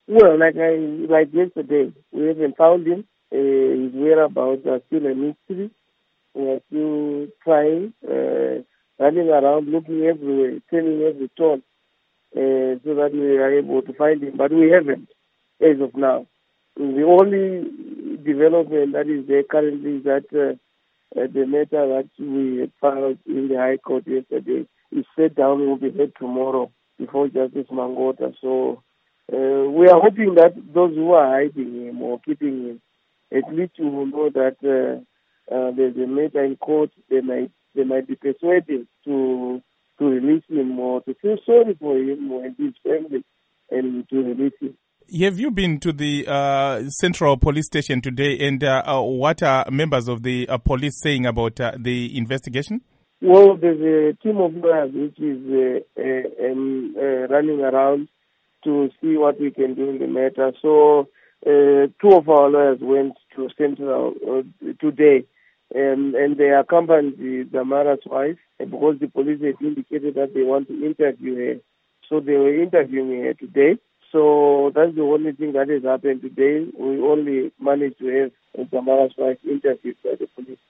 Well, like yesterday, we haven't found him. His whereabouts are still a mystery. We are still trying, running around, looking everywhere, turning every turn, so that we are able to find him. But we haven't, as of now. The only development that is there currently is that the matter that we had filed in the High Court yesterday is set down and will be heard tomorrow before Justice Mangota. So we are hoping that those who are hiding him or keeping him, at least we will know that there's a matter in court. They might be persuaded to release him or to feel sorry for him or his family and to release him. Have you been to the Central Police Station today, and what are members of the police saying about the investigation? Well, there's a team of lawyers which is running around to see what we can do in the matter. So two of our lawyers went to Central today, and they accompanied Damara's wife because the police had indicated that they want to interview her. So they were interviewing her today. So that's the only thing that has happened today. We only managed to have Damara's wife interviewed by the police.